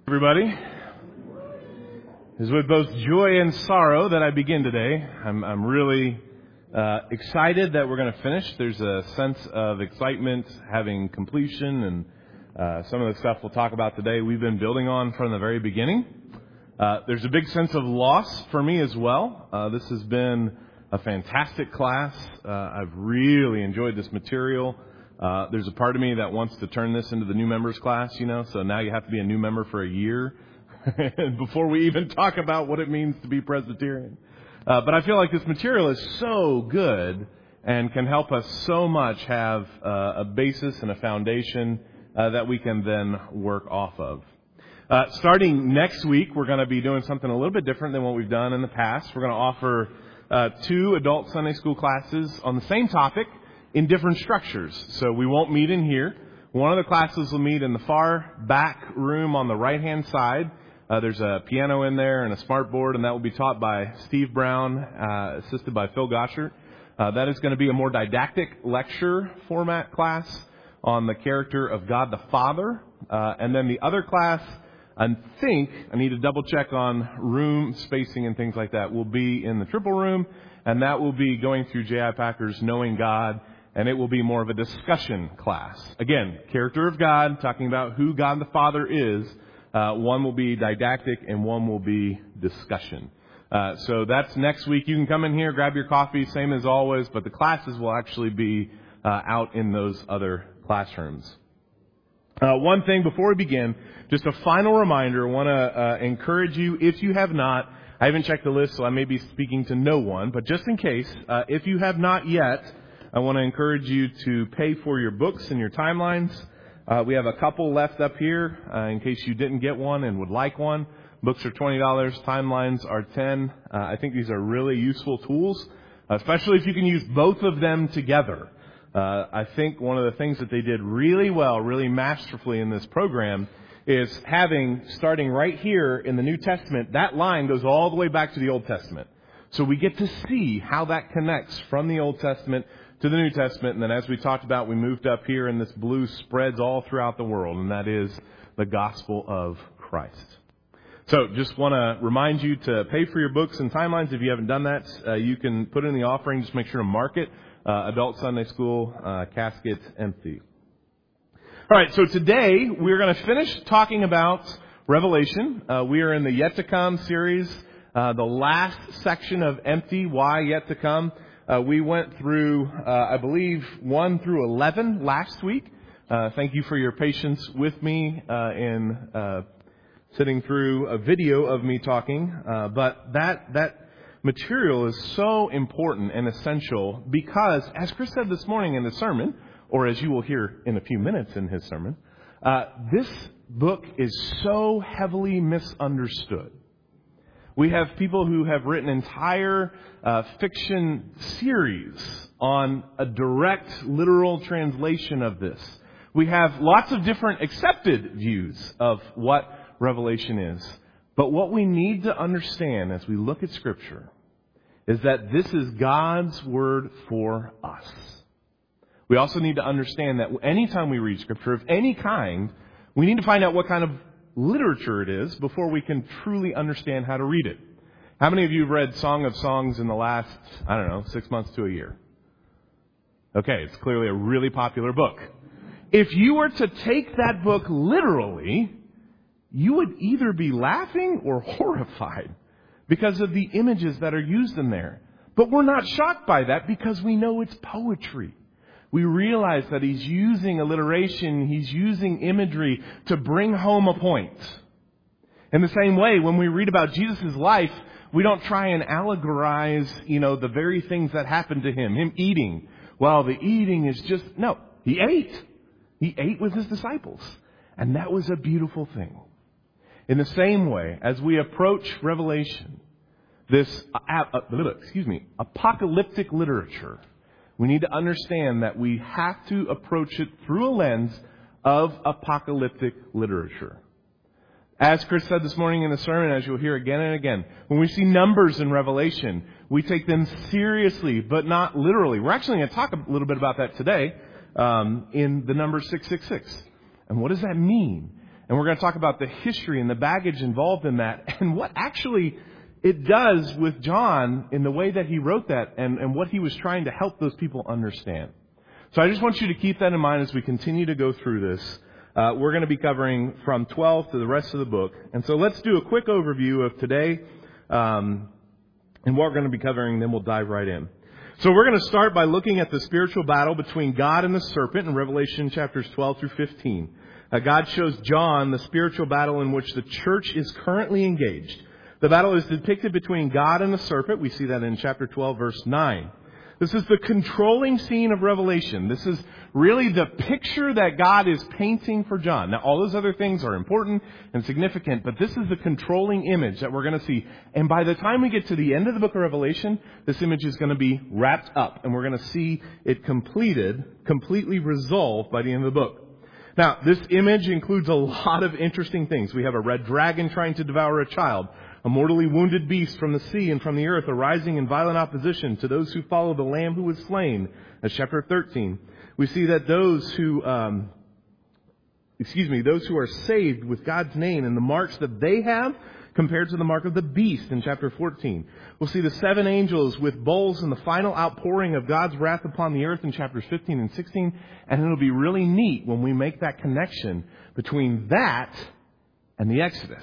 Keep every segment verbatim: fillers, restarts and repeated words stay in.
Everybody, it is with both joy and sorrow that I begin today. I'm, I'm really uh, excited that we're going to finish. There's a sense of excitement having completion, and uh, some of the stuff we'll talk about today we've been building on from the very beginning. Uh, there's a big sense of loss for me as well. Uh, this has been a fantastic class. Uh, I've really enjoyed this material. Uh, there's a part of me that wants to turn this into the new members class, you know, so now you have to be a new member for a year before we even talk about what it means to be Presbyterian. Uh, but I feel like this material is so good and can help us so much have uh, a basis and a foundation uh, that we can then work off of. Uh, starting next week, we're going to be doing something a little bit different than what we've done in the past. We're going to offer uh, two adult Sunday school classes on the same topic, in different structures. So we won't meet in here. One of the classes will meet in the far back room on the right-hand side. Uh, there's a piano in there and a smart board, and that will be taught by Steve Brown, uh, assisted by Phil Goshert. Uh, that is going to be a more didactic lecture format class on the character of God the Father. Uh, and then the other class, I think, I need to double check on room spacing and things like that, will be in the triple room, and that will be going through J I Packer's Knowing God. And it will be more of a discussion class. Again, character of God, talking about who God the Father is. Uh, one will be didactic and one will be discussion. Uh, so that's next week. You can come in here, grab your coffee, same as always, but the classes will actually be uh, out in those other classrooms. Uh, one thing before we begin, just a final reminder. I want to uh, encourage you, if you have not, I haven't checked the list, so I may be speaking to no one, but just in case, uh, if you have not yet, I want to encourage you to pay for your books and your timelines. Uh, we have a couple left up here uh, in case you didn't get one and would like one. Books are twenty dollars. Timelines are ten dollars. Uh, I think these are really useful tools, especially if you can use both of them together. Uh, I think one of the things that they did really well, really masterfully in this program is having, starting right here in the New Testament, that line goes all the way back to the Old Testament. So we get to see how that connects from the Old Testament to the New Testament, and then as we talked about, we moved up here, and this blue spreads all throughout the world, and that is the gospel of Christ. So just want to remind you to pay for your books and timelines. If you haven't done that, uh, you can put in the offering. Just make sure to mark it. Uh, Adult Sunday School, uh, casket empty. All right, so today we're going to finish talking about Revelation. Uh, we are in the Yet to Come series, uh, the last section of Empty, Why Yet to Come. Uh, we went through, uh, I believe, one through eleven last week. Uh, thank you for your patience with me uh, in uh, sitting through a video of me talking. Uh, but that that material is so important and essential because, as Chris said this morning in the sermon, or as you will hear in a few minutes in his sermon, uh, this book is so heavily misunderstood. We have people who have written entire uh, fiction series on a direct, literal translation of this. We have lots of different accepted views of what Revelation is. But what we need to understand as we look at Scripture is that this is God's Word for us. We also need to understand that anytime we read Scripture of any kind, we need to find out what kind of literature it is before we can truly understand how to read it. How many of you have read Song of Songs in the last, I don't know, six months to a year? Okay, it's clearly a really popular book. If you were to take that book literally, you would either be laughing or horrified because of the images that are used in there. But we're not shocked by that because we know it's poetry. We realize that he's using alliteration, he's using imagery to bring home a point. In the same way, when we read about Jesus' life, we don't try and allegorize, you know, the very things that happened to him. Him eating. Well, the eating is just, no, he ate. He ate with his disciples. And that was a beautiful thing. In the same way, as we approach Revelation, this, uh, uh, excuse me, apocalyptic literature, we need to understand that we have to approach it through a lens of apocalyptic literature. As Chris said this morning in the sermon, as you'll hear again and again, when we see numbers in Revelation, we take them seriously, but not literally. We're actually going to talk a little bit about that today um, in the number six six six. And what does that mean? And we're going to talk about the history and the baggage involved in that and what actually it does with John in the way that he wrote that and, and what he was trying to help those people understand. So I just want you to keep that in mind as we continue to go through this. Uh, we're going to be covering from twelve to the rest of the book. And so let's do a quick overview of today um, and what we're going to be covering, then we'll dive right in. So we're going to start by looking at the spiritual battle between God and the serpent in Revelation chapters twelve through fifteen. Uh, God shows John the spiritual battle in which the church is currently engaged. The battle is depicted between God and the serpent. We see that in chapter twelve, verse nine. This is the controlling scene of Revelation. This is really the picture that God is painting for John. Now, all those other things are important and significant, but this is the controlling image that we're going to see. And by the time we get to the end of the book of Revelation, this image is going to be wrapped up, and we're going to see it completed, completely resolved by the end of the book. Now, this image includes a lot of interesting things. We have a red dragon trying to devour a child, a mortally wounded beast from the sea and from the earth arising in violent opposition to those who follow the Lamb who was slain. That's chapter thirteen. We see that those who, um, excuse me, those who are saved with God's name and the marks that they have compared to the mark of the beast in chapter fourteen. We'll see the seven angels with bowls and the final outpouring of God's wrath upon the earth in chapters fifteen and sixteen. And it'll be really neat when we make that connection between that and the Exodus.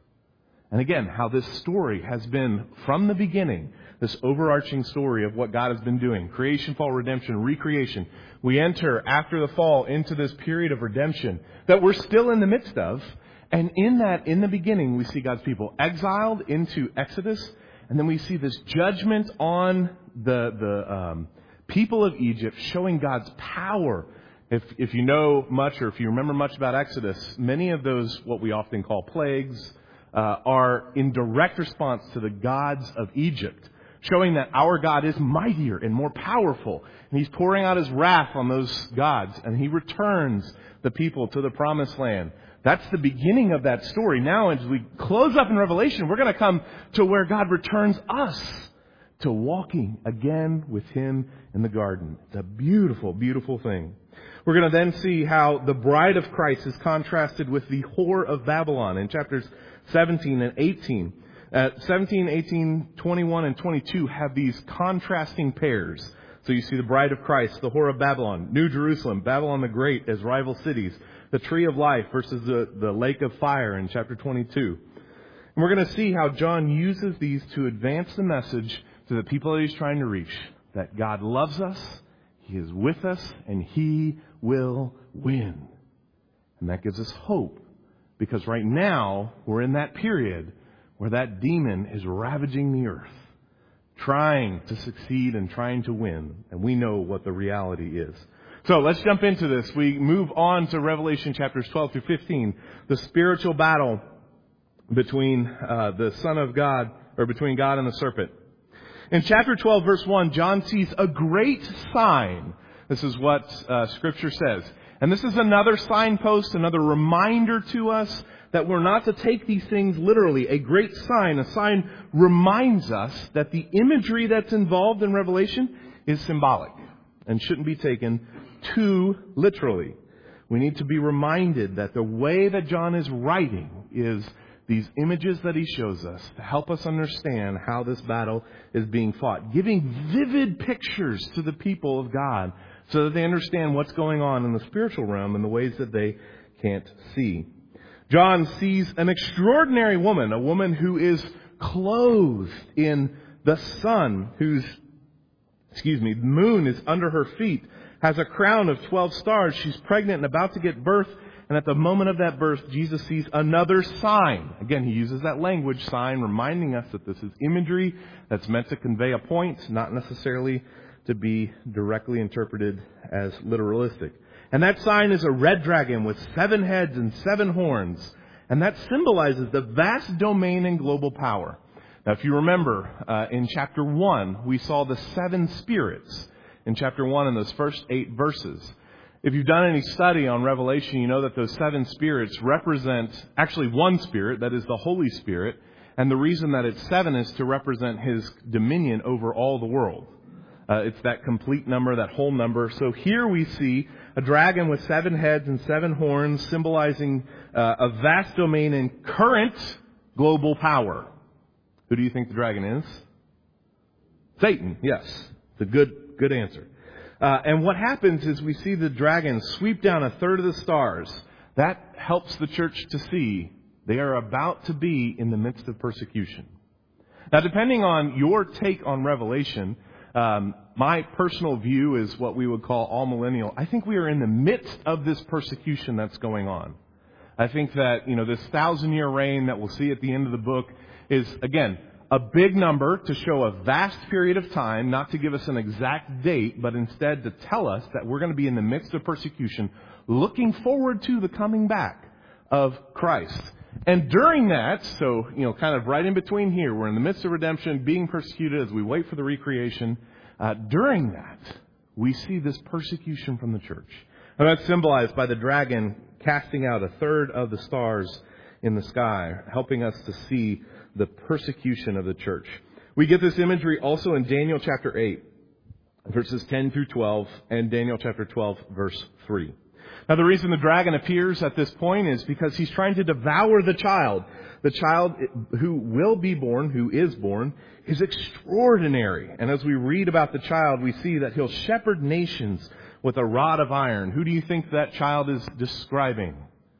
And again, how this story has been from the beginning, this overarching story of what God has been doing. Creation, fall, redemption, recreation. We enter after the fall into this period of redemption that we're still in the midst of. And in that, in the beginning, we see God's people exiled into Exodus. And then we see this judgment on the, the um, people of Egypt, showing God's power. If, if you know much or if you remember much about Exodus, many of those, what we often call plagues, Uh, are in direct response to the gods of Egypt, showing that our God is mightier and more powerful. And He's pouring out His wrath on those gods, and He returns the people to the promised land. That's the beginning of that story. Now, as we close up in Revelation, we're going to come to where God returns us to walking again with Him in the garden. It's a beautiful, beautiful thing. We're going to then see how the bride of Christ is contrasted with the whore of Babylon in chapters seventeen and eighteen. Uh, seventeen, eighteen, twenty-one, and twenty-two have these contrasting pairs. So you see the bride of Christ, the whore of Babylon, New Jerusalem, Babylon the Great as rival cities, the tree of life versus the, the lake of fire in chapter twenty-two. And we're going to see how John uses these to advance the message to the people that he's trying to reach, that God loves us, He is with us, and He will win. And that gives us hope. Because right now, we're in that period where that demon is ravaging the earth, trying to succeed and trying to win. And we know what the reality is. So let's jump into this. We move on to Revelation chapters twelve through fifteen, the spiritual battle between uh, the Son of God, or between God and the serpent. In chapter twelve, verse one, John sees a great sign. This is what uh, Scripture says. And this is another signpost, another reminder to us that we're not to take these things literally. A great sign, a sign reminds us that the imagery that's involved in Revelation is symbolic and shouldn't be taken too literally. We need to be reminded that the way that John is writing is these images that he shows us to help us understand how this battle is being fought, giving vivid pictures to the people of God so that they understand what's going on in the spiritual realm in the ways that they can't see. John sees an extraordinary woman, a woman who is clothed in the sun, whose, excuse me, the moon is under her feet, has a crown of twelve stars. She's pregnant and about to give birth. And at the moment of that birth, Jesus sees another sign. Again, he uses that language, sign, reminding us that this is imagery that's meant to convey a point, not necessarily to be directly interpreted as literalistic. And that sign is a red dragon with seven heads and seven horns. And that symbolizes the vast domain and global power. Now, if you remember, uh, in chapter one, we saw the seven spirits in chapter one in those first eight verses. If you've done any study on Revelation, you know that those seven spirits represent actually one spirit, that is the Holy Spirit. And the reason that it's seven is to represent His dominion over all the world. Uh, it's that complete number, that whole number. So here we see a dragon with seven heads and seven horns, symbolizing uh, a vast domain and current global power. Who do you think the dragon is? Satan, yes. It's a good, good answer. Uh, and what happens is we see the dragon sweep down a third of the stars. That helps the church to see they are about to be in the midst of persecution. Now, depending on your take on Revelation, um, my personal view is what we would call all millennial. I think we are in the midst of this persecution that's going on. I think that, you know, this thousand year reign that we'll see at the end of the book is, again, a big number to show a vast period of time, not to give us an exact date, but instead to tell us that we're going to be in the midst of persecution, looking forward to the coming back of Christ. And during that, so, you know, kind of right in between here, we're in the midst of redemption, being persecuted as we wait for the recreation. Uh, during that, we see this persecution from the church. And that's symbolized by the dragon casting out a third of the stars in the sky, helping us to see the persecution of the church. We get this imagery also in Daniel chapter eight, verses ten through twelve, and Daniel chapter twelve, verse three. Now, the reason the dragon appears at this point is because he's trying to devour the child. The child who will be born, who is born, is extraordinary. And as we read about the child, we see that he'll shepherd nations with a rod of iron. Who do you think that child is describing?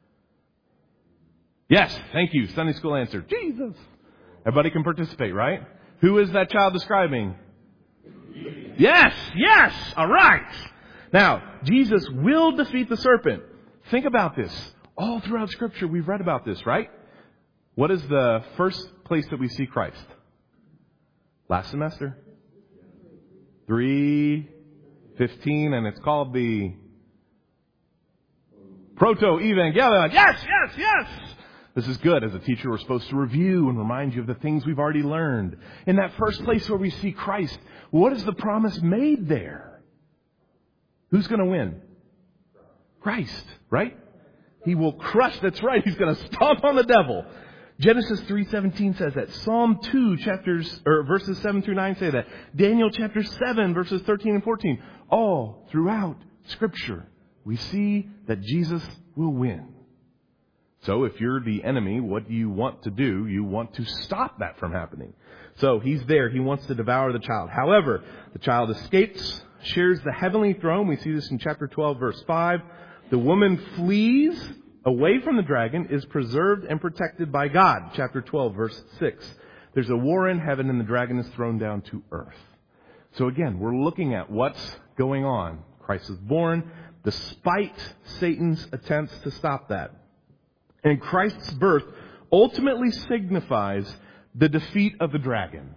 Yes, thank you. Sunday school answer. Jesus. Everybody can participate, right? Who is that child describing? Yes, yes. All right. Now, Jesus will defeat the serpent. Think about this. All throughout Scripture, we've read about this, right? What is the first place that we see Christ? Last semester? three fifteen, and it's called the Proto-Evangelion. Yes, yes, yes! This is good. As a teacher, we're supposed to review and remind you of the things we've already learned. In that first place where we see Christ, what is the promise made there? Who's going to win? Christ, right? He will crush. That's right. He's going to stomp on the devil. Genesis three seventeen says that. Psalm two chapters or verses seven through nine say that. Daniel chapter seven verses thirteen and fourteen. All throughout Scripture, we see that Jesus will win. So if you're the enemy, what do you want to do? You want to stop that from happening. So he's there. He wants to devour the child. However, the child escapes, shares the heavenly throne. We see this in chapter twelve, verse five. The woman flees away from the dragon, is preserved and protected by God. Chapter twelve, verse six. There's a war in heaven and the dragon is thrown down to earth. So again, we're looking at what's going on. Christ is born despite Satan's attempts to stop that. And Christ's birth ultimately signifies the defeat of the dragon.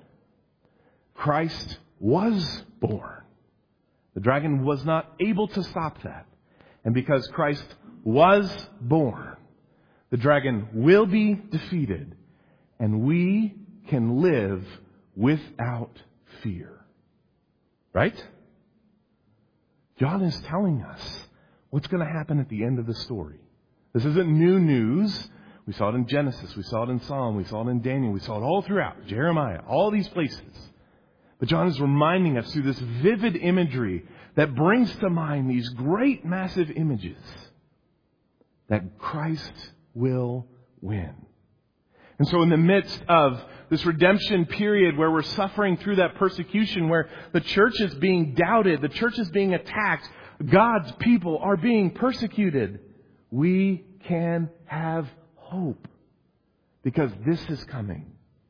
Christ was born. The dragon was not able to stop that. And because Christ was born, the dragon will be defeated, and we can live without fear. Right? John is telling us what's going to happen at the end of the story. This isn't new news. We saw it in Genesis. We saw it in Psalm. We saw it in Daniel. We saw it all throughout. Jeremiah. All these places. But John is reminding us through this vivid imagery that brings to mind these great, massive images that Christ will win. And so in the midst of this redemption period where we're suffering through that persecution, where the church is being doubted, the church is being attacked, God's people are being persecuted, we can have hope because this is coming.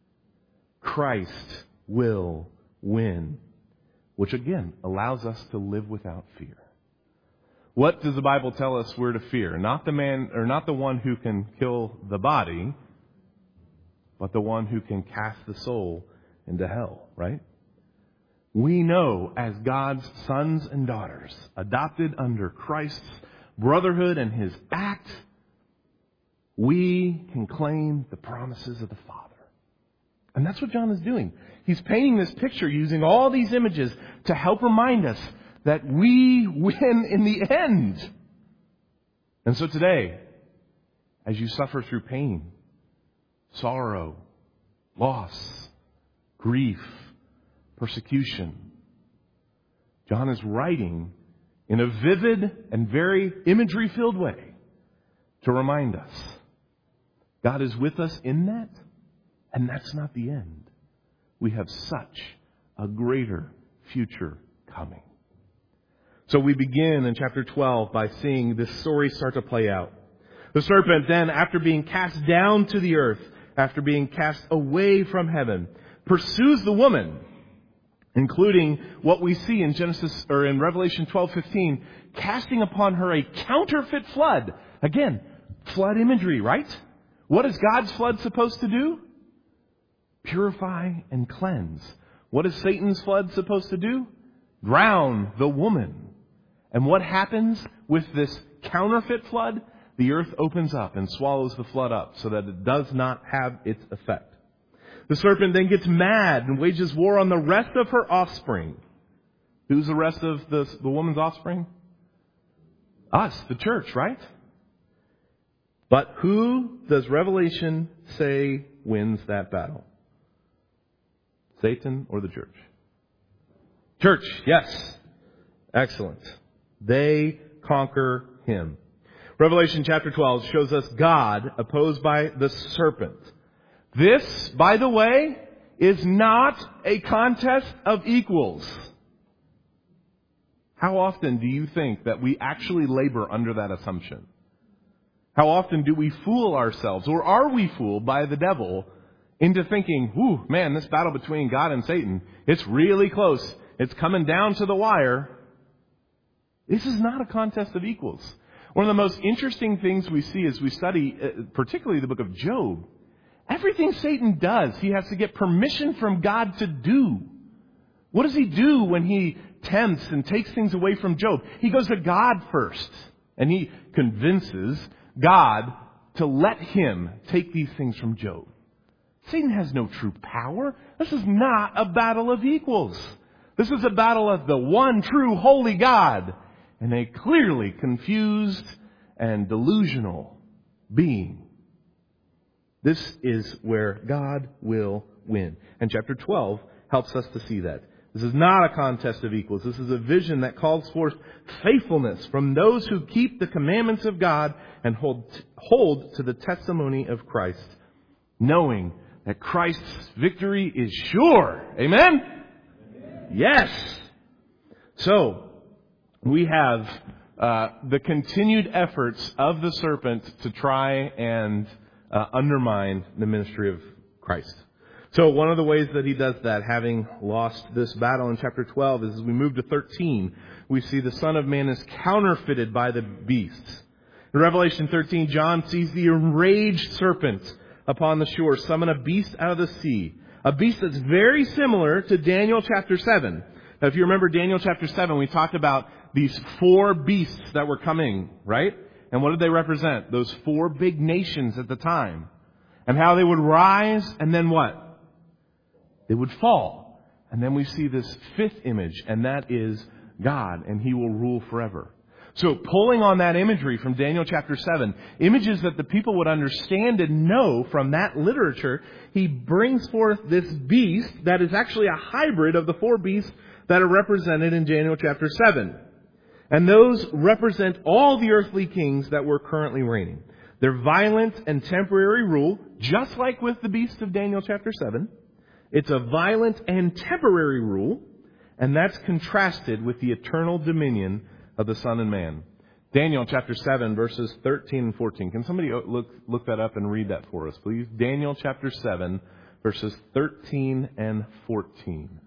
Christ will win, which again allows us to live without fear. What does the Bible tell us we're to fear? Not the man, or not the one who can kill the body, but the one who can cast the soul into hell, right? We know as God's sons and daughters, adopted under Christ's brotherhood and His act, we can claim the promises of the Father. And that's what John is doing. He's painting this picture using all these images to help remind us that we win in the end. And so today, as you suffer through pain, sorrow, loss, grief, persecution, John is writing in a vivid and very imagery-filled way to remind us God is with us in that, and that's not the end. We have such a greater future coming. So we begin in chapter twelve by seeing this story start to play out. The serpent then, after being cast down to the earth, after being cast away from heaven, pursues the woman, including what we see in Genesis or in Revelation twelve fifteen, casting upon her a counterfeit flood. Again, flood imagery, right? What is God's flood supposed to do? Purify and cleanse. What is Satan's flood supposed to do? Drown the woman. And what happens with this counterfeit flood? The earth opens up and swallows the flood up so that it does not have its effect. The serpent then gets mad and wages war on the rest of her offspring. Who's the rest of the, the woman's offspring? Us, the church, right? But who does Revelation say wins that battle? Satan or the church? Church, yes. Excellent. They conquer him. Revelation chapter twelve shows us God opposed by the serpent. This, by the way, is not a contest of equals. How often do you think that we actually labor under that assumption? How often do we fool ourselves, or are we fooled by the devil into thinking, whew, man, this battle between God and Satan, it's really close. It's coming down to the wire. This is not a contest of equals. One of the most interesting things we see as we study, particularly the book of Job, everything Satan does, he has to get permission from God to do. What does he do when he tempts and takes things away from Job? He goes to God first, and he convinces God to let him take these things from Job. Satan has no true power. This is not a battle of equals. This is a battle of the one true holy God and a clearly confused and delusional being. This is where God will win. And chapter twelve helps us to see that. This is not a contest of equals. This is a vision that calls forth faithfulness from those who keep the commandments of God and hold, hold to the testimony of Christ, knowing that Christ's victory is sure. Amen? Amen. Yes. So, we have uh, the continued efforts of the serpent to try and uh, undermine the ministry of Christ. So one of the ways that he does that, having lost this battle in chapter twelve, is as we move to thirteen, we see the Son of Man is counterfeited by the beasts. In Revelation thirteen, John sees the enraged serpent upon the shore summon a beast out of the sea. A beast that's very similar to Daniel chapter seven. Now, if you remember Daniel chapter seven, we talked about these four beasts that were coming, right? And what did they represent? Those four big nations at the time. And how they would rise and then what? They would fall. And then we see this fifth image, and that is God, and He will rule forever. So pulling on that imagery from Daniel chapter seven, images that the people would understand and know from that literature, he brings forth this beast that is actually a hybrid of the four beasts that are represented in Daniel chapter seven. And those represent all the earthly kings that were currently reigning. Their violent and temporary rule, just like with the beast of Daniel chapter seven, it's a violent and temporary rule, and that's contrasted with the eternal dominion of the Son and Man. Daniel chapter seven, verses thirteen and fourteen. Can somebody look look that up and read that for us, please? Daniel chapter seven, verses thirteen and fourteen.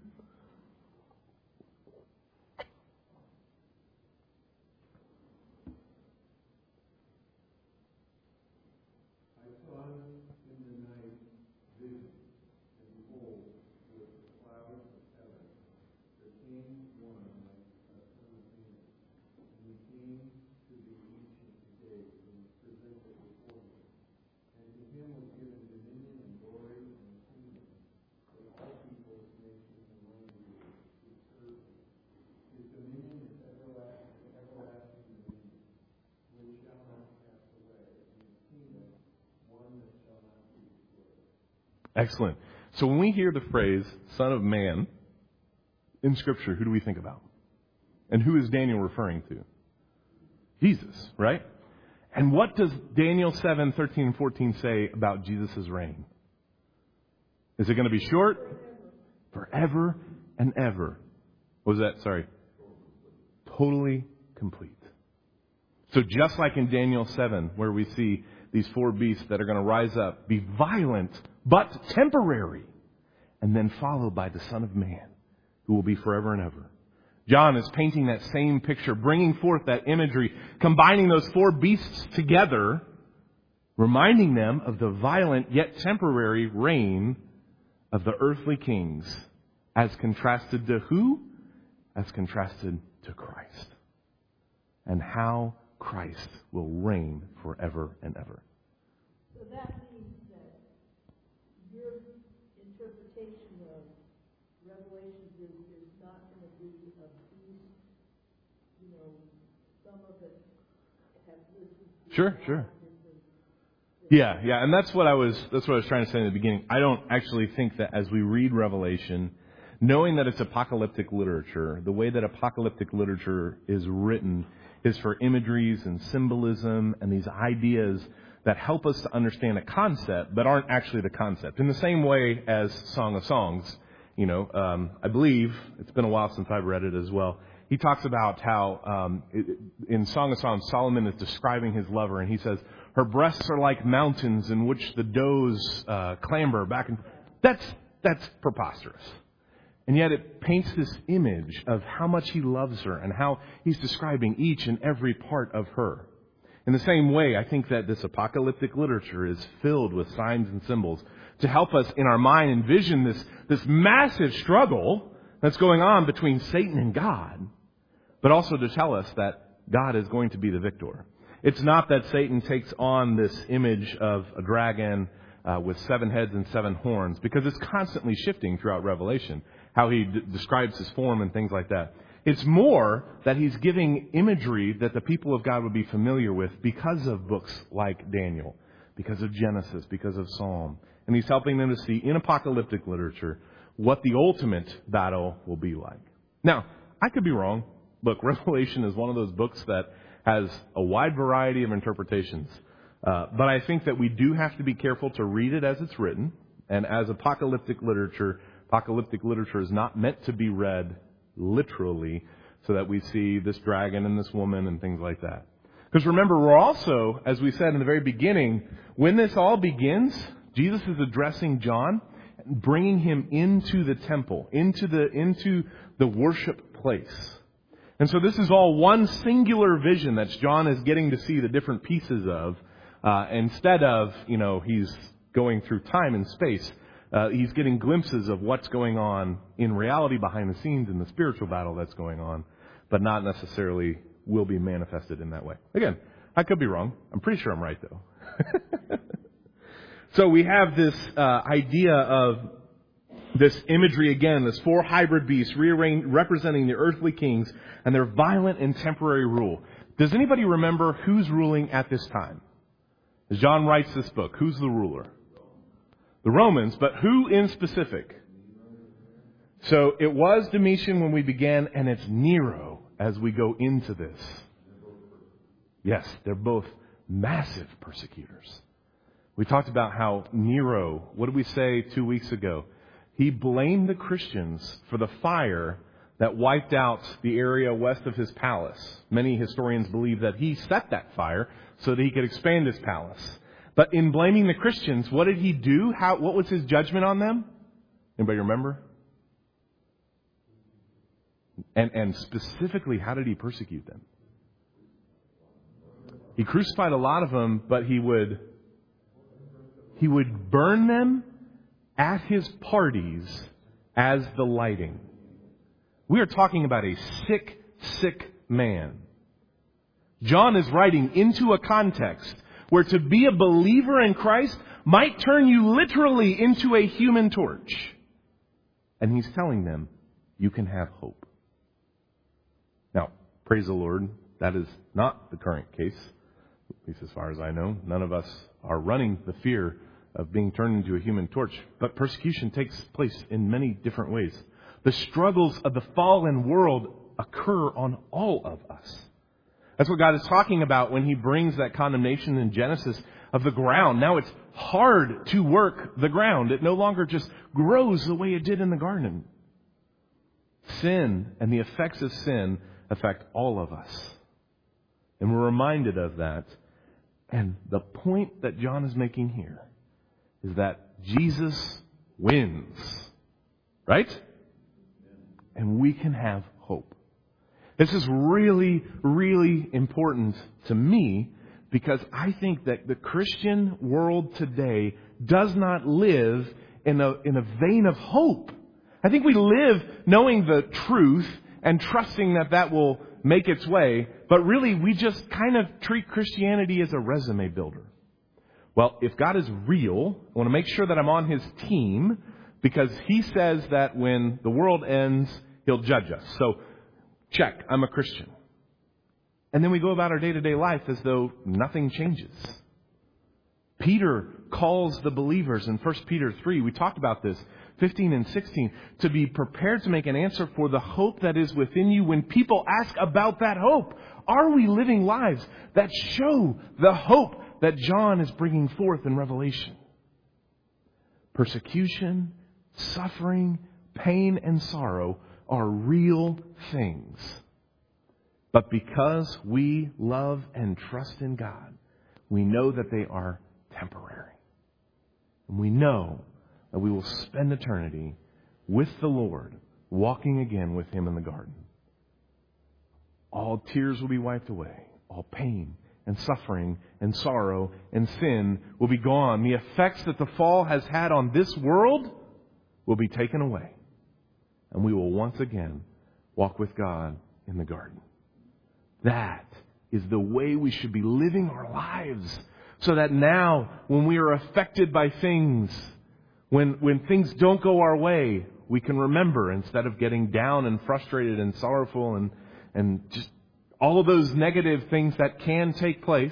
Excellent. So when we hear the phrase Son of Man in Scripture, who do we think about? And who is Daniel referring to? Jesus, right? And what does Daniel seven, thirteen, and fourteen say about Jesus' reign? Is it going to be short? Forever and ever. What was that? Sorry. Totally complete. So just like in Daniel seven, where we see these four beasts that are going to rise up, be violent, but temporary, and then followed by the Son of Man, who will be forever and ever. John is painting that same picture, bringing forth that imagery, combining those four beasts together, reminding them of the violent yet temporary reign of the earthly kings, as contrasted to who? As contrasted to Christ. And how Christ will reign forever and ever. So that means that your interpretation of Revelation is, is not going to be a beast, you know, some of it has listed. Sure, sure. Yeah, yeah, and that's what I was that's what I was trying to say in the beginning. I don't actually think that as we read Revelation, knowing that it's apocalyptic literature, the way that apocalyptic literature is written is for imageries and symbolism and these ideas that help us to understand a concept but aren't actually the concept. In the same way as Song of Songs, you know, um, I believe, it's been a while since I've read it as well, he talks about how um, in Song of Songs, Solomon is describing his lover, and he says, her breasts are like mountains in which the does uh, clamber back and forth. That's, that's preposterous. And yet it paints this image of how much he loves her and how he's describing each and every part of her. In the same way, I think that this apocalyptic literature is filled with signs and symbols to help us in our mind envision this, this massive struggle that's going on between Satan and God, but also to tell us that God is going to be the victor. It's not that Satan takes on this image of a dragon uh, with seven heads and seven horns, because it's constantly shifting throughout Revelation, how he d- describes his form and things like that. It's more that he's giving imagery that the people of God would be familiar with because of books like Daniel, because of Genesis, because of Psalm. And he's helping them to see in apocalyptic literature what the ultimate battle will be like. Now, I could be wrong. Look, Revelation is one of those books that has a wide variety of interpretations. Uh, but I think that we do have to be careful to read it as it's written. And as apocalyptic literature, apocalyptic literature is not meant to be read literally so that we see this dragon and this woman and things like that. Because remember, we're also, as we said in the very beginning, when this all begins, Jesus is addressing John, bringing him into the temple, into the, into the worship place. And so this is all one singular vision that John is getting to see the different pieces of, uh, instead of, you know, he's going through time and space. Uh, he's getting glimpses of what's going on in reality behind the scenes in the spiritual battle that's going on, but not necessarily will be manifested in that way. Again, I could be wrong. I'm pretty sure I'm right, though. So we have this uh, idea of this imagery again, this four hybrid beasts rearranged, representing the earthly kings and their violent and temporary rule. Does anybody remember who's ruling at this time? As John writes this book, who's the ruler? The Romans, but who in specific? So it was Domitian when we began, and it's Nero as we go into this. Yes, they're both massive persecutors. We talked about how Nero, what did we say two weeks ago? He blamed the Christians for the fire that wiped out the area west of his palace. Many historians believe that he set that fire so that he could expand his palace. But in blaming the Christians, what did he do? How, what was his judgment on them? Anybody remember? And, and specifically, how did he persecute them? He crucified a lot of them, but he would, he would burn them at his parties as the lighting. We are talking about a sick, sick man. John is writing into a context where to be a believer in Christ might turn you literally into a human torch. And he's telling them, you can have hope. Now, praise the Lord, that is not the current case, at least as far as I know. None of us are running the fear of being turned into a human torch. But persecution takes place in many different ways. The struggles of the fallen world occur on all of us. That's what God is talking about when He brings that condemnation in Genesis of the ground. Now it's hard to work the ground. It no longer just grows the way it did in the garden. Sin and the effects of sin affect all of us. And we're reminded of that. And the point that John is making here is that Jesus wins. Right? And we can have hope. This is really, really important to me because I think that the Christian world today does not live in a, in a vein of hope. I think we live knowing the truth and trusting that that will make its way, but really we just kind of treat Christianity as a resume builder. Well, if God is real, I want to make sure that I'm on His team because He says that when the world ends, He'll judge us. So, check, I'm a Christian. And then we go about our day-to-day life as though nothing changes. Peter calls the believers in First Peter three, we talked about this, fifteen and sixteen, to be prepared to make an answer for the hope that is within you when people ask about that hope. Are we living lives that show the hope that John is bringing forth in Revelation? Persecution, suffering, pain, and sorrow are real things. But because we love and trust in God, we know that they are temporary. And we know that we will spend eternity with the Lord, walking again with Him in the garden. All tears will be wiped away. All pain and suffering and sorrow and sin will be gone. The effects that the fall has had on this world will be taken away. And we will once again walk with God in the garden. That is the way we should be living our lives. So that now, when we are affected by things, when, when things don't go our way, we can remember instead of getting down and frustrated and sorrowful and, and just all of those negative things that can take place.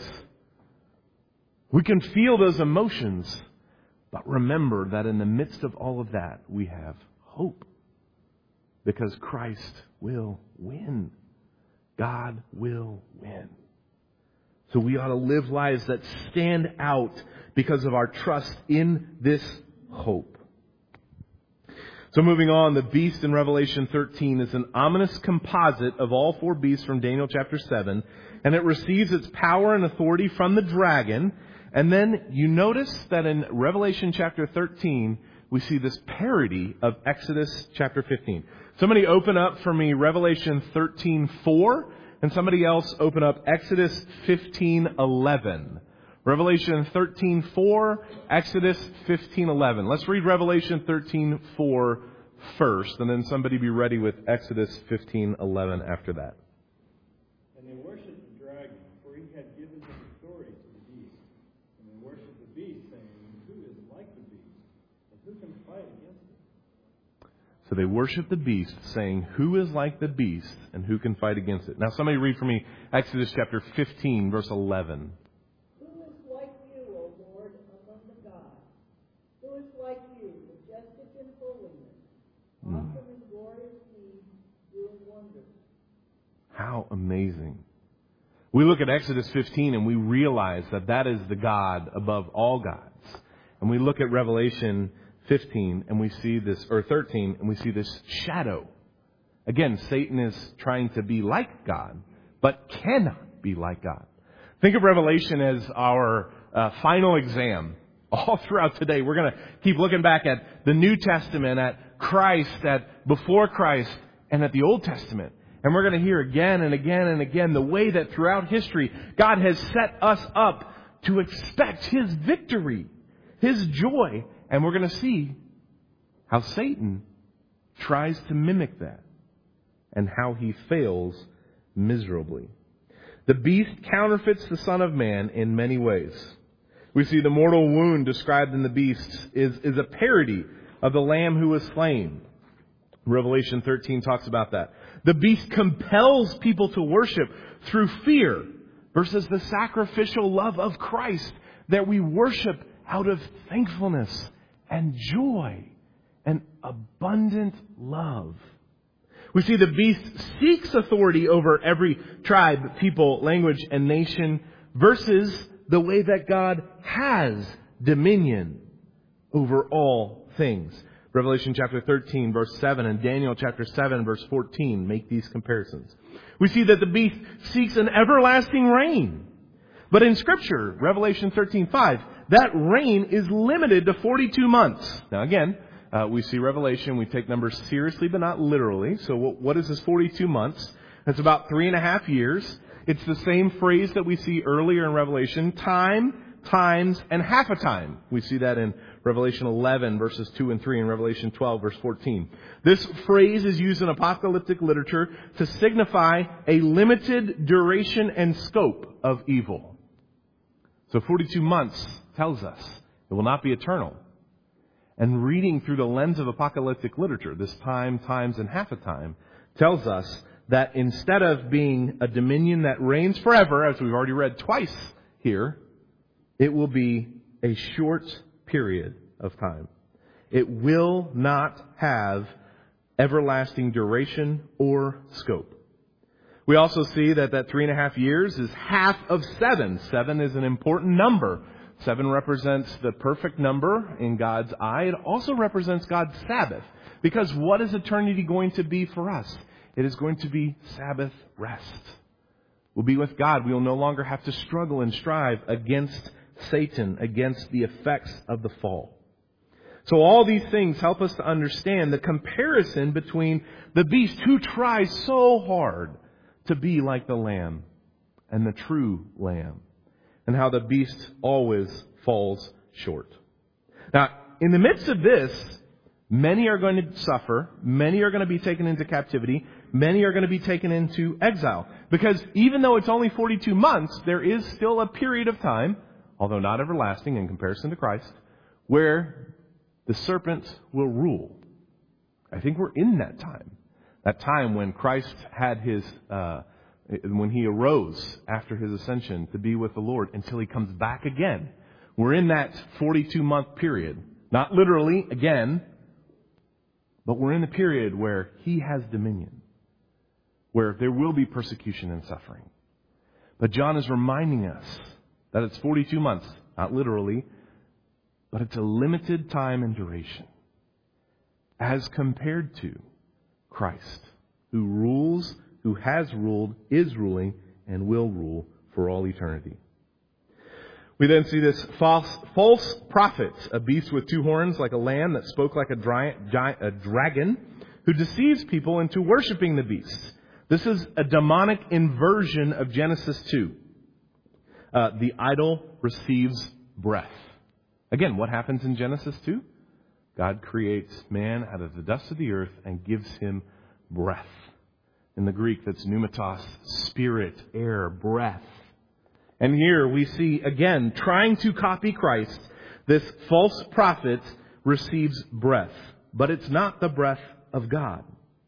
We can feel those emotions, but remember that in the midst of all of that, we have hope. Because Christ will win. God will win. So we ought to live lives that stand out because of our trust in this hope. So moving on, the beast in Revelation thirteen is an ominous composite of all four beasts from Daniel chapter seven. And it receives its power and authority from the dragon. And then you notice that in Revelation chapter thirteen, we see this parody of Exodus chapter fifteen. Somebody open up for me Revelation thirteen four, and somebody else open up Exodus fifteen eleven. Revelation thirteen four, Exodus fifteen eleven. Let's read Revelation thirteen four first, and then somebody be ready with Exodus fifteen eleven after that. And they worshiped the dragon, for he had given his authority to the beast. And they worshiped the beast, saying, who is like the beast? And who can fight against it? So they worship the beast, saying, who is like the beast, and who can fight against it? Now somebody read for me Exodus chapter fifteen, verse eleven. Who is like you, O Lord, among the gods? Who is like you, majestic in holiness, awesome in glorious deeds, doing wonders? How amazing. We look at Exodus fifteen and we realize that that is the God above all gods. And we look at Revelation fifteen and we see this, or thirteen, and we see this shadow. Again, Satan is trying to be like God, but cannot be like God. Think of Revelation as our uh, final exam. All throughout today, we're going to keep looking back at the New Testament, at Christ, at before Christ, and at the Old Testament. And we're going to hear again and again and again the way that throughout history, God has set us up to expect His victory, His joy. And we're going to see how Satan tries to mimic that and how he fails miserably. The beast counterfeits the Son of Man in many ways. We see the mortal wound described in the beast is, is a parody of the Lamb who was slain. Revelation thirteen talks about that. The beast compels people to worship through fear versus the sacrificial love of Christ that we worship out of thankfulness and joy and abundant love. We see the beast seeks authority over every tribe, people, language, and nation versus the way that God has dominion over all things. Revelation chapter thirteen, verse seven, and Daniel chapter seven, verse fourteen make these comparisons. We see that the beast seeks an everlasting reign. But in Scripture, Revelation thirteen five, that reign is limited to forty-two months. Now again, uh, we see Revelation, we take numbers seriously but not literally. So what, what is this forty-two months? That's about three and a half years. It's the same phrase that we see earlier in Revelation, time, times, and half a time. We see that in Revelation eleven, verses two and three, and Revelation twelve, verse fourteen. This phrase is used in apocalyptic literature to signify a limited duration and scope of evil. So forty-two months tells us it will not be eternal. And reading through the lens of apocalyptic literature, this time, times, and half a time, tells us that instead of being a dominion that reigns forever, as we've already read twice here, it will be a short period of time. It will not have everlasting duration or scope. We also see that that three and a half years is half of seven. Seven is an important number. Seven represents the perfect number in God's eye. It also represents God's Sabbath. Because what is eternity going to be for us? It is going to be Sabbath rest. We'll be with God. We will no longer have to struggle and strive against Satan, against the effects of the fall. So all these things help us to understand the comparison between the beast who tries so hard to be like the Lamb and the true Lamb, and how the beast always falls short. Now, in the midst of this, many are going to suffer, many are going to be taken into captivity, many are going to be taken into exile. Because even though it's only forty-two months, there is still a period of time, although not everlasting in comparison to Christ, where the serpent will rule. I think we're in that time. That time when Christ had his, uh, when he arose after his ascension to be with the Lord until he comes back again. We're in that forty-two month period. Not literally, again, but we're in the period where he has dominion, where there will be persecution and suffering. But John is reminding us that it's forty-two months, not literally, but it's a limited time and duration as compared to Christ, who rules, who has ruled, is ruling, and will rule for all eternity. We then see this false, false prophet, a beast with two horns like a lamb that spoke like a, dry, a dragon, who deceives people into worshiping the beast. This is a demonic inversion of Genesis two. Uh, the idol receives breath. Again, what happens in Genesis two? God creates man out of the dust of the earth and gives him breath. In the Greek, that's pneumatos, spirit, air, breath. And here we see, again, trying to copy Christ, this false prophet receives breath. But it's not the breath of God.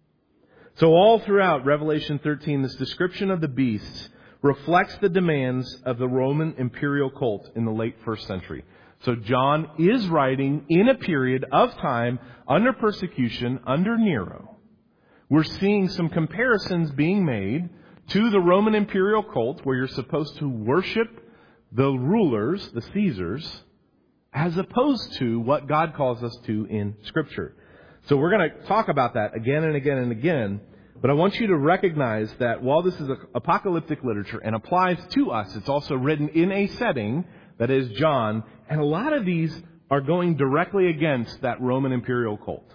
So all throughout Revelation thirteen, this description of the beast reflects the demands of the Roman imperial cult in the late first century. So John is writing in a period of time under persecution, under Nero. We're seeing some comparisons being made to the Roman imperial cult, where you're supposed to worship the rulers, the Caesars, as opposed to what God calls us to in Scripture. So we're going to talk about that again and again and again. But I want you to recognize that while this is apocalyptic literature and applies to us, it's also written in a setting that is John. And a lot of these are going directly against that Roman imperial cult.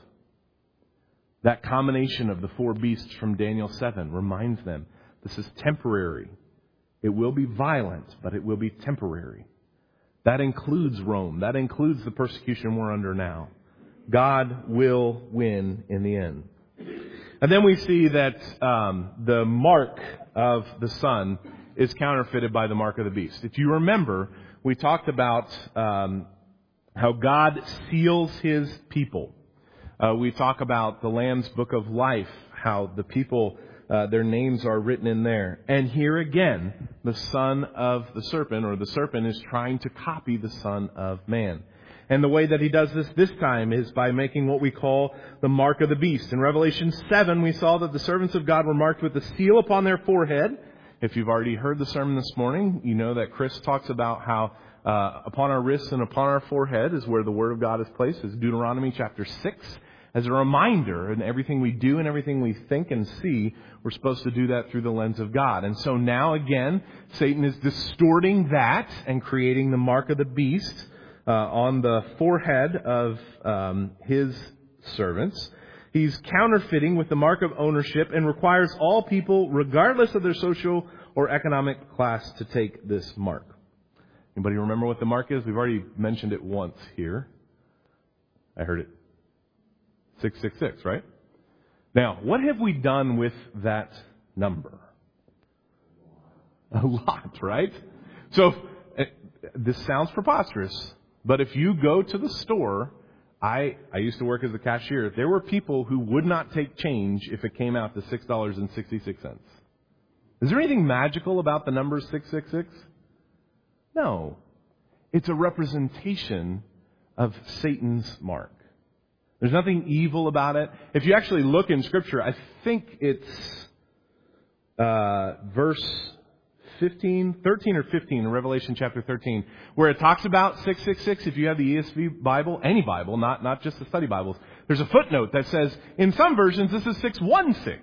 That combination of the four beasts from Daniel seven reminds them this is temporary. It will be violent, but it will be temporary. That includes Rome. That includes the persecution we're under now. God will win in the end. And then we see that um, the mark of the Son is counterfeited by the mark of the beast. If you remember, we talked about um, how God seals his people. Uh, we talk about the Lamb's Book of Life, how the people, uh, their names are written in there. And here again, the son of the serpent, or the serpent, is trying to copy the Son of Man. And the way that he does this this time is by making what we call the mark of the beast. In Revelation seven, we saw that the servants of God were marked with a seal upon their forehead. If you've already heard the sermon this morning, you know that Chris talks about how uh, upon our wrists and upon our forehead is where the Word of God is placed. It's Deuteronomy chapter six. As a reminder, in everything we do and everything we think and see, we're supposed to do that through the lens of God. And so now again, Satan is distorting that and creating the mark of the beast uh, on the forehead of um, his servants. He's counterfeiting with the mark of ownership and requires all people, regardless of their social or economic class, to take this mark. Anybody remember what the mark is? We've already mentioned it once here. I heard it. six six six, right? Now, what have we done with that number? A lot, right? So, this sounds preposterous, but if you go to the store, I, I used to work as a cashier, there were people who would not take change if it came out to six dollars and sixty-six cents. Is there anything magical about the number six six six? No. It's a representation of Satan's mark. There's nothing evil about it. If you actually look in Scripture, I think it's uh, verse fifteen, thirteen or fifteen in Revelation chapter thirteen, where it talks about six six six. If you have the E S V Bible, any Bible, not, not just the study Bibles, there's a footnote that says, in some versions, this is six one six.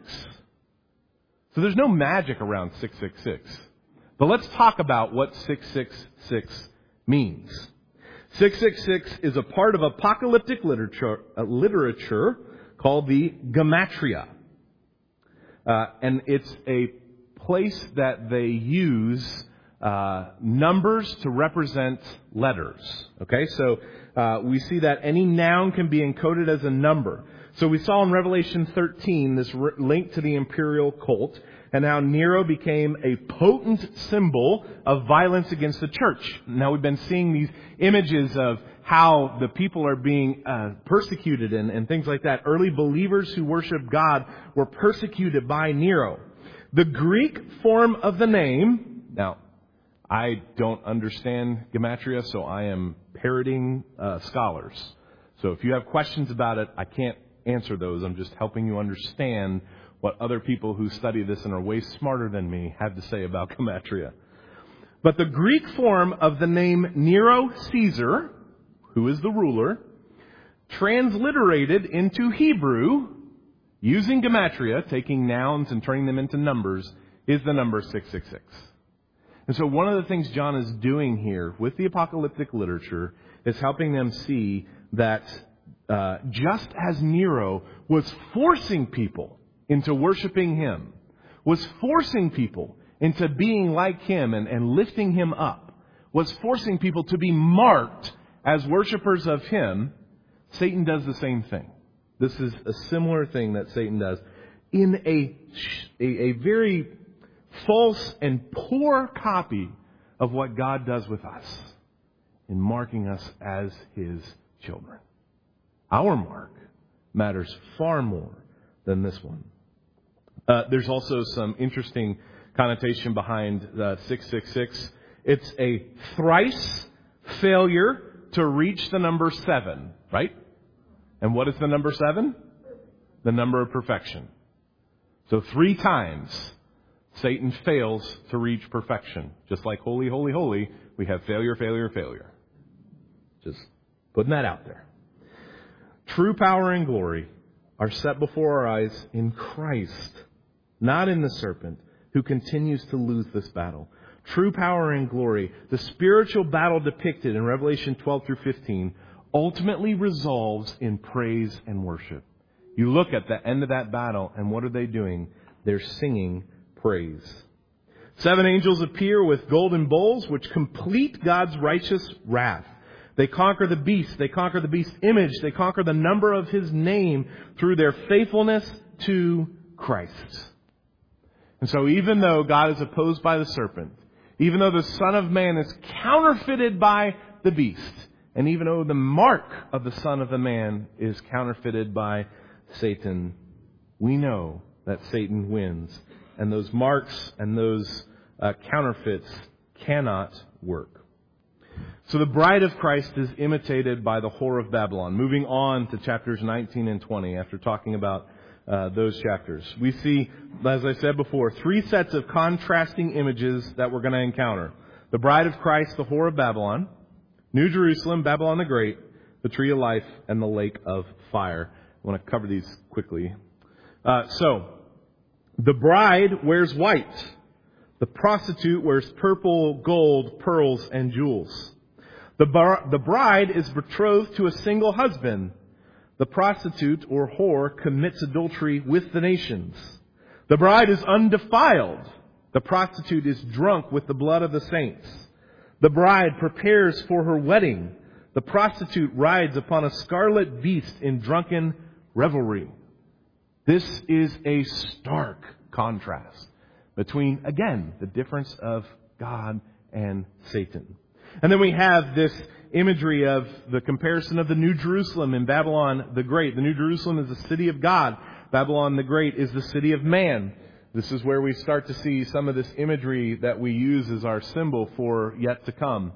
So there's no magic around six six six. But let's talk about what six six six means. six six six is a part of apocalyptic literature, uh, literature called the Gematria. Uh, and it's a place that they use uh, numbers to represent letters. Okay, so uh, we see that any noun can be encoded as a number. So we saw in Revelation thirteen this re- link to the imperial cult, and how Nero became a potent symbol of violence against the church. Now we've been seeing these images of how the people are being uh, persecuted and, and things like that. Early believers who worship God were persecuted by Nero. The Greek form of the name, now I don't understand Gematria, so I am parroting uh, scholars. So if you have questions about it, I can't answer those. I'm just helping you understand what other people who study this and are way smarter than me have to say about Gematria. But the Greek form of the name Nero Caesar, who is the ruler, transliterated into Hebrew, using Gematria, taking nouns and turning them into numbers, is the number six six six. And so one of the things John is doing here with the apocalyptic literature is helping them see that uh, just as Nero was forcing people into worshiping him, was forcing people into being like him and, and lifting him up, was forcing people to be marked as worshipers of him, Satan does the same thing. This is a similar thing that Satan does in a, a, a very false and poor copy of what God does with us in marking us as his children. Our mark matters far more than this one. Uh, there's also some interesting connotation behind uh, six six six. It's a thrice failure to reach the number seven, right? And what is the number seven? The number of perfection. So three times Satan fails to reach perfection. Just like holy, holy, holy, we have failure, failure, failure. Just putting that out there. True power and glory are set before our eyes in Christ, not in the serpent, who continues to lose this battle. True power and glory, the spiritual battle depicted in Revelation twelve through fifteen, ultimately resolves in praise and worship. You look at the end of that battle, and what are they doing? They're singing praise. Seven angels appear with golden bowls, which complete God's righteous wrath. They conquer the beast. They conquer the beast's image. They conquer the number of his name through their faithfulness to Christ. And so even though God is opposed by the serpent, even though the Son of Man is counterfeited by the beast, and even though the mark of the Son of the Man is counterfeited by Satan, we know that Satan wins. And those marks and those uh, counterfeits cannot work. So the bride of Christ is imitated by the whore of Babylon. Moving on to chapters nineteen and twenty, after talking about uh, those chapters. We see, as I said before, three sets of contrasting images that we're going to encounter. The bride of Christ, the whore of Babylon, New Jerusalem, Babylon the Great, the tree of life, and the lake of fire. I want to cover these quickly. Uh, so, the bride wears white. The prostitute wears purple, gold, pearls, and jewels. The, bar- the bride is betrothed to a single husband. The prostitute or whore commits adultery with the nations. The bride is undefiled. The prostitute is drunk with the blood of the saints. The bride prepares for her wedding. The prostitute rides upon a scarlet beast in drunken revelry. This is a stark contrast between, again, the difference of God and Satan. And then we have this imagery of the comparison of the New Jerusalem in Babylon the Great. The New Jerusalem is the city of God. Babylon the Great is the city of man. This is where we start to see some of this imagery that we use as our symbol for yet to come.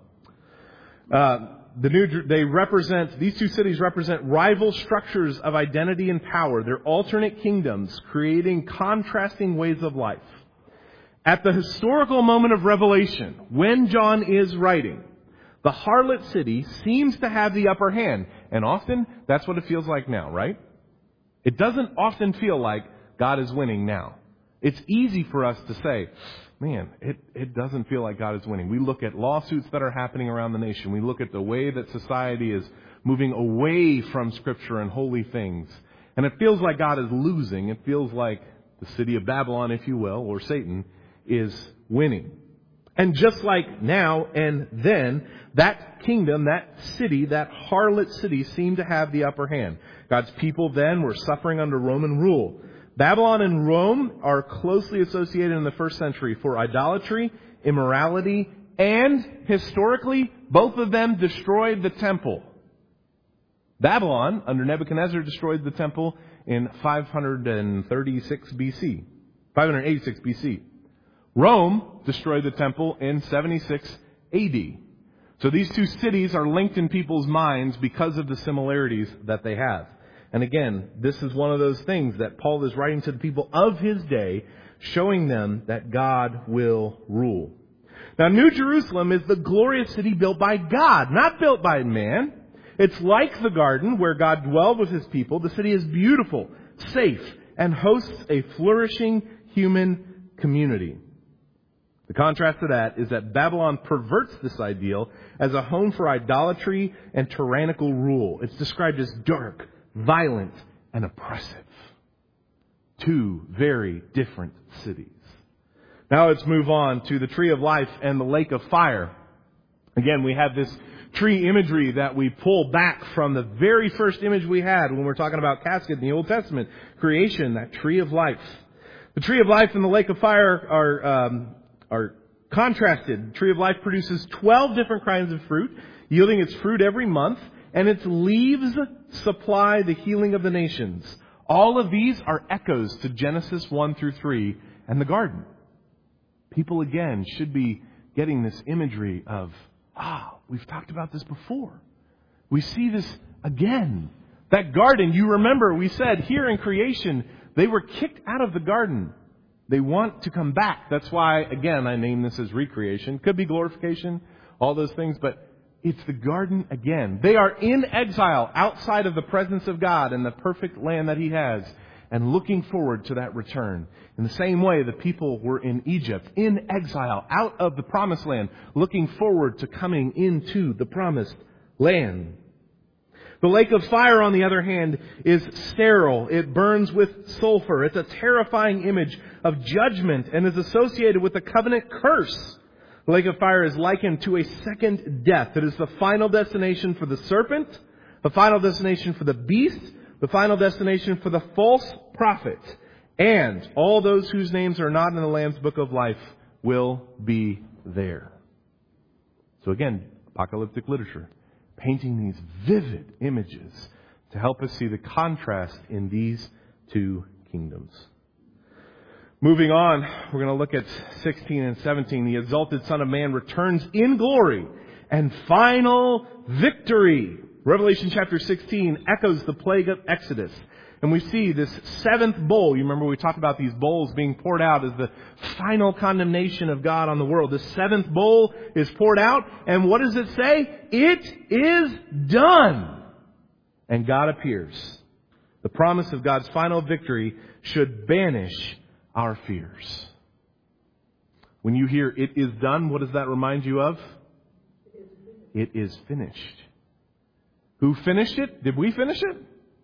Uh, the new, they represent, these two cities represent rival structures of identity and power. They're alternate kingdoms, creating contrasting ways of life. At the historical moment of Revelation, when John is writing, the harlot city seems to have the upper hand. And often, that's what it feels like now, right? It doesn't often feel like God is winning now. It's easy for us to say, man, it, it doesn't feel like God is winning. We look at lawsuits that are happening around the nation. We look at the way that society is moving away from Scripture and holy things. And it feels like God is losing. It feels like the city of Babylon, if you will, or Satan, is winning. And just like now and then, that kingdom, that city, that harlot city seemed to have the upper hand. God's people then were suffering under Roman rule. Babylon and Rome are closely associated in the first century for idolatry, immorality, and historically, both of them destroyed the temple. Babylon, under Nebuchadnezzar, destroyed the temple in five thirty-six B C, five eighty-six B C. Rome destroyed the temple in seventy-six A D. So these two cities are linked in people's minds because of the similarities that they have. And again, this is one of those things that Paul is writing to the people of his day, showing them that God will rule. Now, New Jerusalem is the glorious city built by God, not built by man. It's like the garden where God dwelled with his people. The city is beautiful, safe, and hosts a flourishing human community. The contrast to that is that Babylon perverts this ideal as a home for idolatry and tyrannical rule. It's described as dark, violent, and oppressive. Two very different cities. Now let's move on to the tree of life and the lake of fire. Again, we have this tree imagery that we pull back from the very first image we had when we're talking about casket in the Old Testament. Creation, that tree of life. The tree of life and the lake of fire are um, are contrasted. The tree of life produces twelve different kinds of fruit, yielding its fruit every month, and its leaves supply the healing of the nations. All of these are echoes to Genesis one through three and the garden. People, again, should be getting this imagery of, ah, we've talked about this before. We see this again. That garden, you remember, we said here in creation, they were kicked out of the garden. They want to come back. That's why, again, I name this as recreation. Could be glorification, all those things, but it's the garden again. They are in exile outside of the presence of God and the perfect land that He has, and looking forward to that return. In the same way, the people were in Egypt, in exile, out of the promised land, looking forward to coming into the promised land. The lake of fire, on the other hand, is sterile. It burns with sulfur. It's a terrifying image of judgment and is associated with the covenant curse. The lake of fire is likened to a second death. It is the final destination for the serpent, the final destination for the beast, the final destination for the false prophet. And all those whose names are not in the Lamb's book of life will be there. So again, apocalyptic literature, painting these vivid images to help us see the contrast in these two kingdoms. Moving on, we're going to look at sixteen and seventeen. The exalted Son of Man returns in glory and final victory. Revelation chapter sixteen echoes the plague of Exodus. And we see this seventh bowl. You remember we talked about these bowls being poured out as the final condemnation of God on the world. The seventh bowl is poured out. And what does it say? It is done. And God appears. The promise of God's final victory should banish our fears. When you hear it is done, what does that remind you of? It is finished. Who finished it? Did we finish it?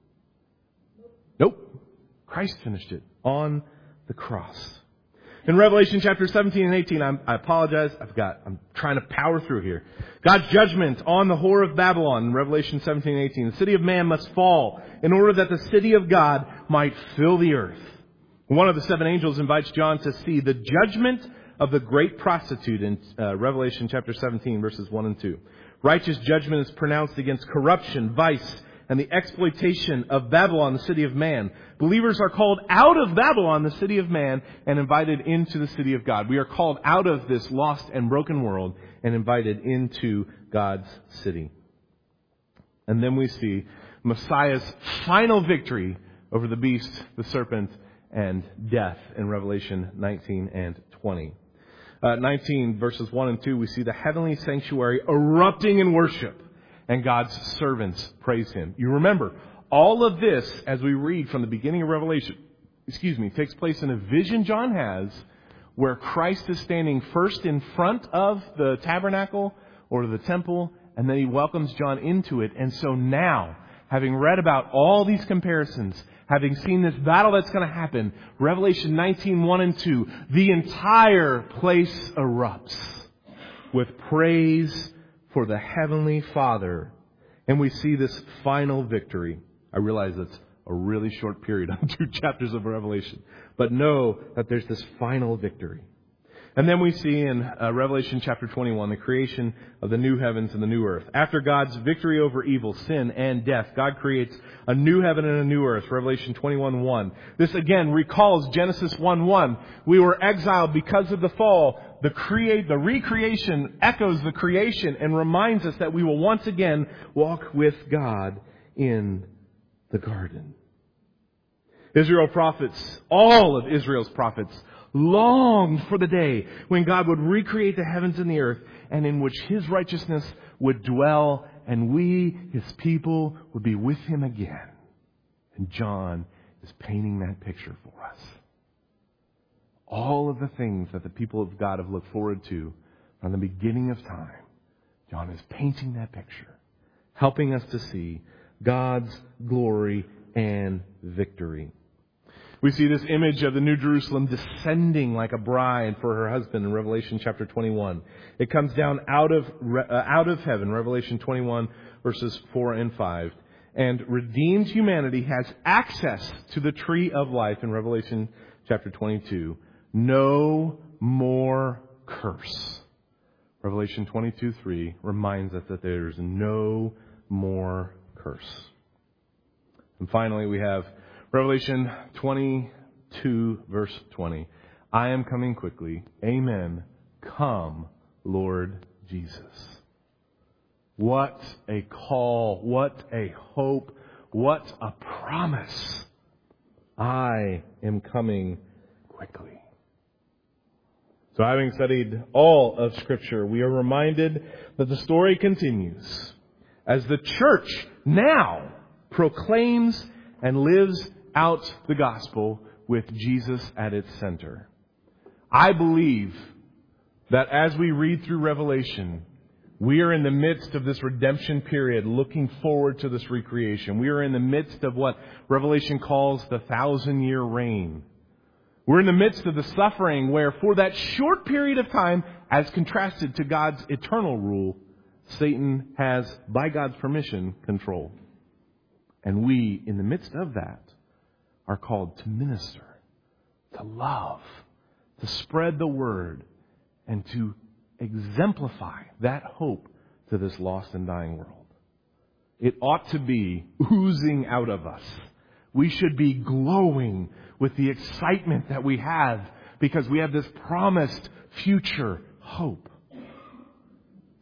Nope. Christ finished it on the cross. In Revelation chapter seventeen and eighteen, I'm, I apologize. I've got, I'm trying to power through here. God's judgment on the whore of Babylon in Revelation seventeen and eighteen. The city of man must fall in order that the city of God might fill the earth. One of the seven angels invites John to see the judgment of the great prostitute in uh, Revelation chapter seventeen, verses one and two. Righteous judgment is pronounced against corruption, vice, and the exploitation of Babylon, the city of man. Believers are called out of Babylon, the city of man, and invited into the city of God. We are called out of this lost and broken world and invited into God's city. And then we see Messiah's final victory over the beast, the serpent, and death in Revelation nineteen and twenty. Uh, nineteen, verses one and two, we see the heavenly sanctuary erupting in worship. And God's servants praise Him. You remember, all of this, as we read from the beginning of Revelation, excuse me, takes place in a vision John has where Christ is standing first in front of the tabernacle or the temple, and then He welcomes John into it. And so now, having read about all these comparisons, having seen this battle that's going to happen, Revelation nineteen, one and two, the entire place erupts with praise for the Heavenly Father. And we see this final victory. I realize it's a really short period on two chapters of Revelation. But know that there's this final victory. And then we see in uh, Revelation chapter twenty-one, the creation of the new heavens and the new earth. After God's victory over evil, sin, and death, God creates a new heaven and a new earth. Revelation twenty-one, one. This again recalls Genesis one, one. We were exiled because of the fall. The create, the recreation echoes the creation and reminds us that we will once again walk with God in the garden. Israel prophets, all of Israel's prophets, longed for the day when God would recreate the heavens and the earth, and in which His righteousness would dwell, and we, His people, would be with Him again. And John is painting that picture for us. All of the things that the people of God have looked forward to from the beginning of time, John is painting that picture, helping us to see God's glory and victory. We see this image of the New Jerusalem descending like a bride for her husband in Revelation chapter twenty-one. It comes down out of uh, out of heaven, Revelation twenty-one, verses four and five. And redeemed humanity has access to the tree of life in Revelation chapter twenty-two. No more curse. Revelation twenty-two, three reminds us that there is no more curse. And finally, we have Revelation twenty-two, verse twenty. I am coming quickly. Amen. Come, Lord Jesus. What a call. What a hope. What a promise. I am coming quickly. So having studied all of Scripture, we are reminded that the story continues as the church now proclaims and lives out the gospel with Jesus at its center. I believe that as we read through Revelation, we are in the midst of this redemption period, looking forward to this recreation. We are in the midst of what Revelation calls the thousand-year reign. We're in the midst of the suffering where for that short period of time, as contrasted to God's eternal rule, Satan has, by God's permission, control. And we, in the midst of that, are called to minister, to love, to spread the word, and to exemplify that hope to this lost and dying world. It ought to be oozing out of us. We should be glowing with the excitement that we have because we have this promised future hope.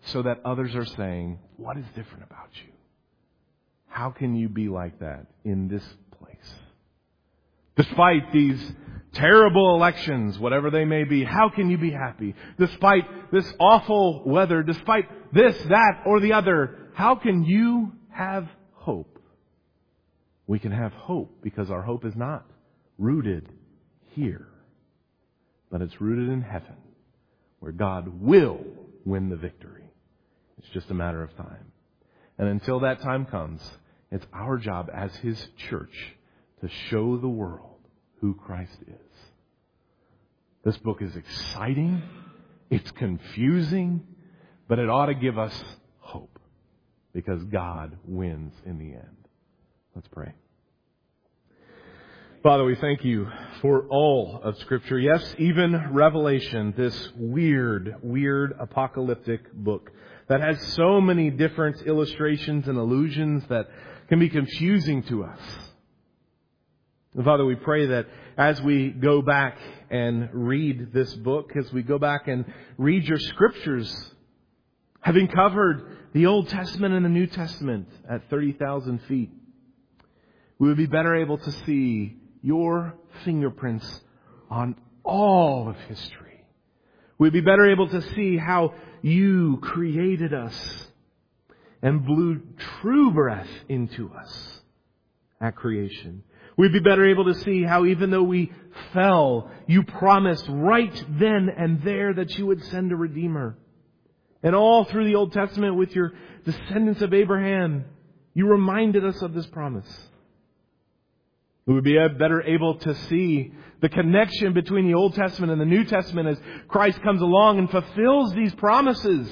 so that others are saying, what is different about you? How can you be like that in this place? Despite these terrible elections, whatever they may be, how can you be happy? Despite this awful weather, despite this, that, or the other, how can you have hope? We can have hope because our hope is not rooted here, but it's rooted in heaven, where God will win the victory. It's just a matter of time. And until that time comes, it's our job as His church to show the world who Christ is. This book is exciting. It's confusing. But it ought to give us hope because God wins in the end. Let's pray. Father, we thank you for all of Scripture. Yes, even Revelation, this weird, weird apocalyptic book that has so many different illustrations and allusions that can be confusing to us. And Father, we pray that as we go back and read this book, as we go back and read your Scriptures, having covered the Old Testament and the New Testament at thirty thousand feet, we would be better able to see your fingerprints on all of history. We'd be better able to see how you created us and blew true breath into us at creation. We'd be better able to see how even though we fell, you promised right then and there that you would send a Redeemer. And all through the Old Testament with your descendants of Abraham, you reminded us of this promise. We would be better able to see the connection between the Old Testament and the New Testament as Christ comes along and fulfills these promises.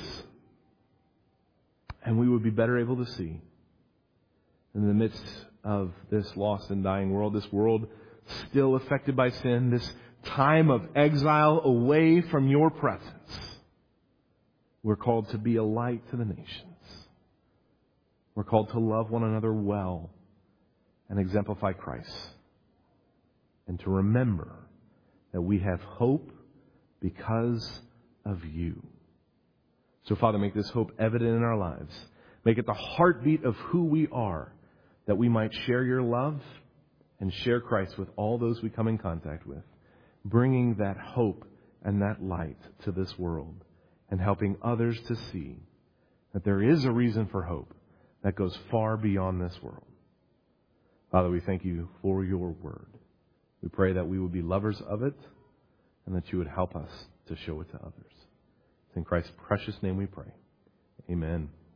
And we would be better able to see in the midst of this lost and dying world, this world still affected by sin, this time of exile away from your presence, we're called to be a light to the nations. We're called to love one another well and exemplify Christ. And to remember that we have hope because of you. So, Father, make this hope evident in our lives. Make it the heartbeat of who we are, that we might share your love and share Christ with all those we come in contact with, bringing that hope and that light to this world and helping others to see that there is a reason for hope that goes far beyond this world. Father, we thank you for your word. We pray that we would be lovers of it and that you would help us to show it to others. It's in Christ's precious name we pray. Amen.